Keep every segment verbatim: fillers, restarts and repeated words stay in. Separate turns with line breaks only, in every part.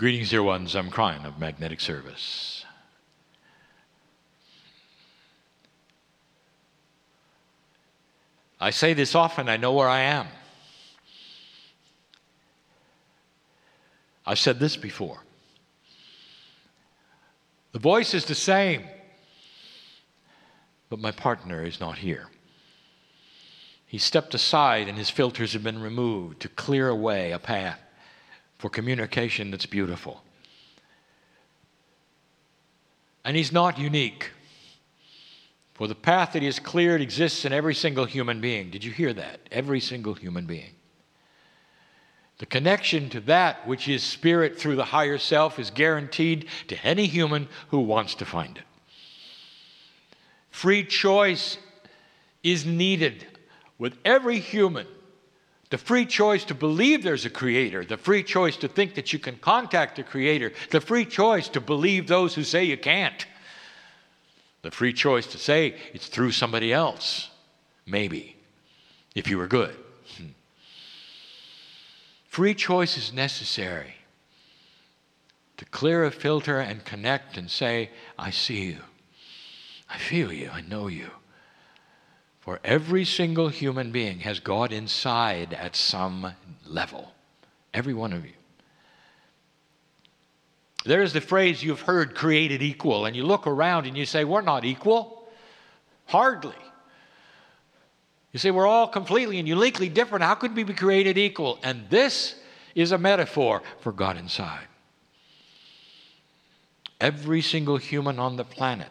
Greetings, dear ones. I'm Cryan of Magnetic Service. I say this often, I know where I am. I've said this before. The voice is the same, but my partner is not here. He stepped aside and his filters have been removed to clear away a path for communication that's beautiful. And he's not unique. For the path that he has cleared exists in every single human being. Did you hear that? Every single human being. The connection to that which is spirit through the higher self is guaranteed to any human who wants to find it. Free choice is needed with every human. The free choice to believe there's a creator, the free choice to think that you can contact the creator, the free choice to believe those who say you can't, the free choice to say it's through somebody else, maybe, if you were good. Free choice is necessary to clear a filter and connect and say, I see you, I feel you, I know you. For every single human being has God inside at some level. Every one of you. There is the phrase you've heard, created equal, and you look around and you say, we're not equal. Hardly. You say, we're all completely and uniquely different. How could we be created equal? And this is a metaphor for God inside. Every single human on the planet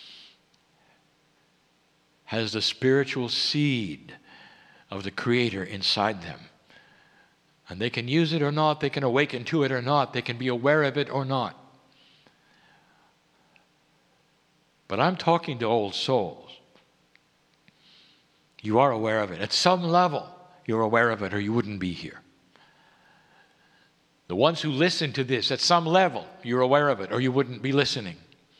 has the spiritual seed of the Creator inside them. And they can use it or not, they can awaken to it or not, they can be aware of it or not. But I'm talking to old souls. You are aware of it. At some level, you're aware of it or you wouldn't be here. The ones who listen to this, at some level, you're aware of it or you wouldn't be listening.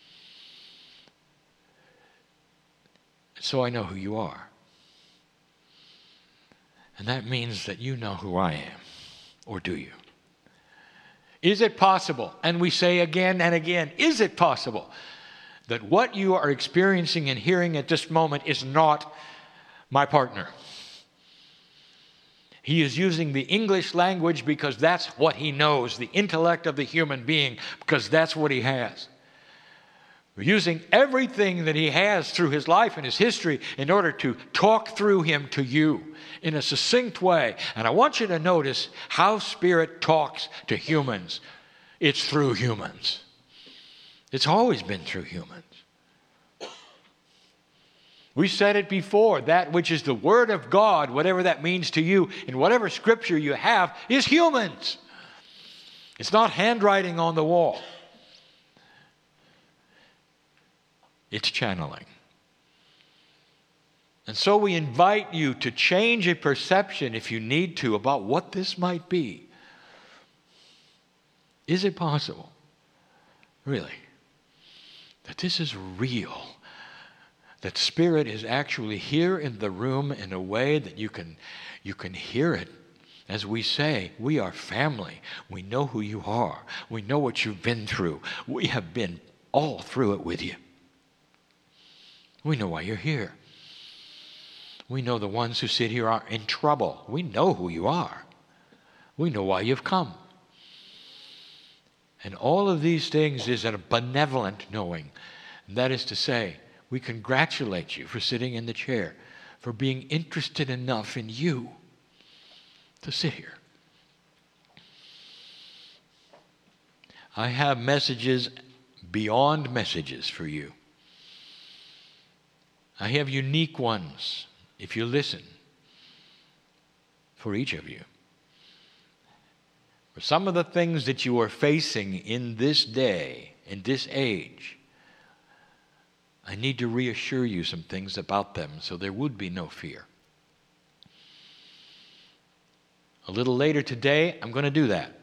So I know who you are. And that means that you know who I am. Or do you? Is it possible, and we say again and again, is it possible that what you are experiencing and hearing at this moment is not my partner? He is using the English language because that's what he knows, the intellect of the human being, because that's what he has. Using everything that he has through his life and his history in order to talk through him to you in a succinct way. And I want you to notice how Spirit talks to humans. It's through humans. It's always been through humans. We said it before, that which is the Word of God, whatever that means to you, in whatever scripture you have, is humans. It's not handwriting on the wall. It's channeling. And so we invite you to change a perception, if you need to, about what this might be. Is it possible, really, that this is real? That Spirit is actually here in the room in a way that you can, you can hear it. As we say, we are family. We know who you are. We know what you've been through. We have been all through it with you. We know why you're here. We know the ones who sit here are in trouble. We know who you are. We know why you've come. And all of these things is a benevolent knowing. And that is to say, we congratulate you for sitting in the chair, for being interested enough in you to sit here. I have messages beyond messages for you. I have unique ones, if you listen, for each of you. For some of the things that you are facing in this day, in this age, I need to reassure you some things about them so there would be no fear. A little later today, I'm going to do that.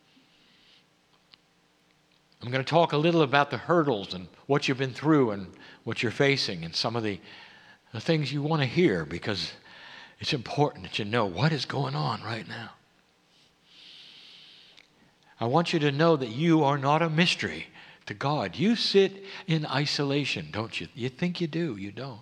I'm going to talk a little about the hurdles and what you've been through and what you're facing and some of the, the things you want to hear, because it's important that you know what is going on right now. I want you to know that you are not a mystery to God. You sit in isolation, don't you? You think you do, you don't.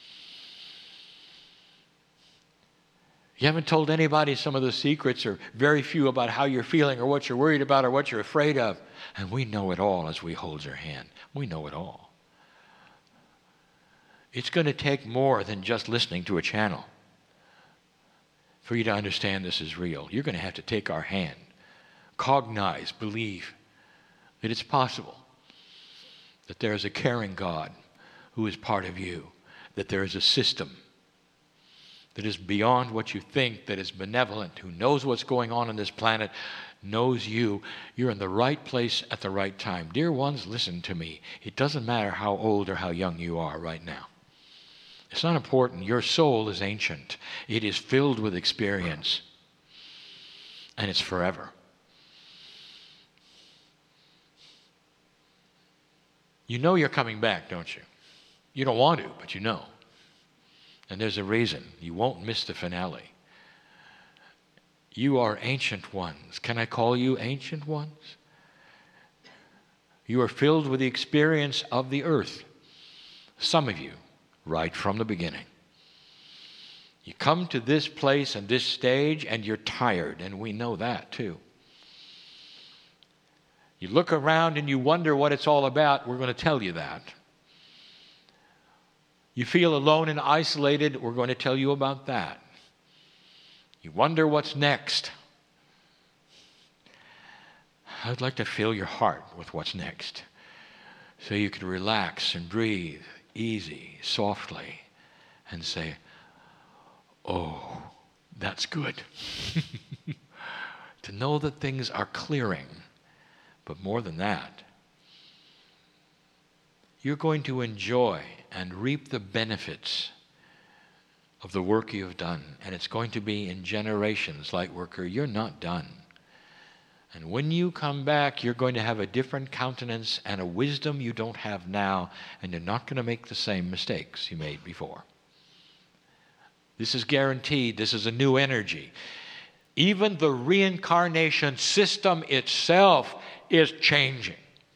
You haven't told anybody some of the secrets, or very few, about how you're feeling or what you're worried about or what you're afraid of. And we know it all as we hold your hand. We know it all. It's going to take more than just listening to a channel for you to understand this is real. You're going to have to take our hand, cognize, believe that it's possible, that there is a caring God who is part of you, that there is a system that is beyond what you think, that is benevolent, who knows what's going on on this planet, knows you. You're in the right place at the right time. Dear ones, listen to me. It doesn't matter how old or how young you are right now. It's not important. Your soul is ancient. It is filled with experience. And it's forever. You know you're coming back, don't you? You don't want to, but you know. And there's a reason. You won't miss the finale. You are ancient ones. Can I call you ancient ones? You are filled with the experience of the earth. Some of you, right from the beginning. You come to this place and this stage and you're tired, and we know that too. You look around and you wonder what it's all about. We're going to tell you that. You feel alone and isolated. We're going to tell you about that. You wonder what's next. I'd like to fill your heart with what's next, so you can relax and breathe easy, softly, and say, oh, that's good. To know that things are clearing. But more than that, you're going to enjoy and reap the benefits of the work you have done. And it's going to be in generations. Light worker, you're not done. And when you come back, you're going to have a different countenance and a wisdom you don't have now, and you're not going to make the same mistakes you made before. This is guaranteed. This is a new energy. Even the reincarnation system itself is changing.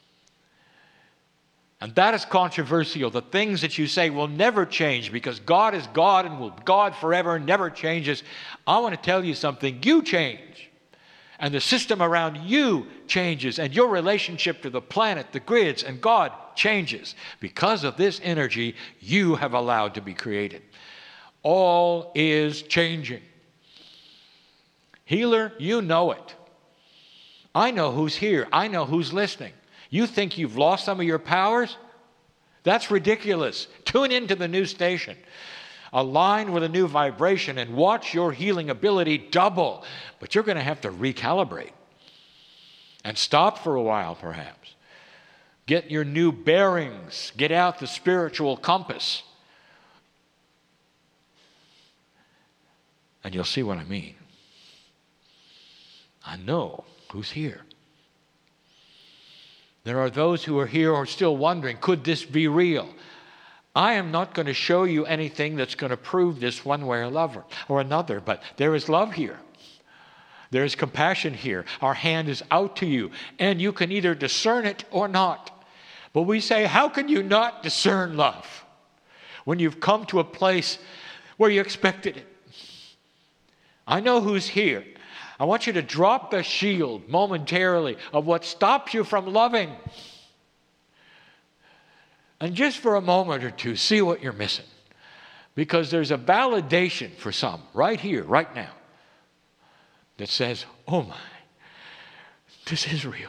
And that is controversial. The things that you say will never change because God is God and will God forever, never changes. I want to tell you something. You change. And the system around you changes. And your relationship to the planet, the grids, and God changes. Because of this energy you have allowed to be created. All is changing. Healer, you know it. I know who's here. I know who's listening. You think you've lost some of your powers? That's ridiculous. Tune into the new station. Align with a new vibration and watch your healing ability double. But you're going to have to recalibrate. And stop for a while, perhaps. Get your new bearings. Get out the spiritual compass. And you'll see what I mean. I know who's here. There are those who are here who are still wondering, could this be real? I am not going to show you anything that's going to prove this one way or another, but there is love here. There is compassion here. Our hand is out to you, and you can either discern it or not. But we say, how can you not discern love when you've come to a place where you expected it? I know who's here. I want you to drop the shield momentarily of what stops you from loving. And just for a moment or two, see what you're missing. Because there's a validation for some right here, right now, that says, oh my, this is real.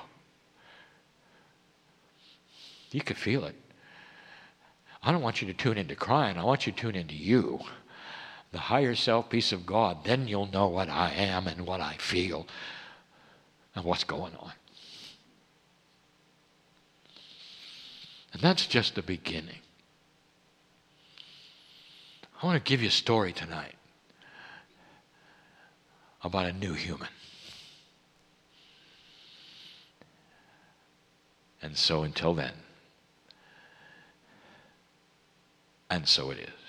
You can feel it. I don't want you to tune into crying. I want you to tune into you. The higher self, peace of God, then you'll know what I am and what I feel and what's going on. And that's just the beginning. I want to give you a story tonight about a new human. And so until then, and so it is.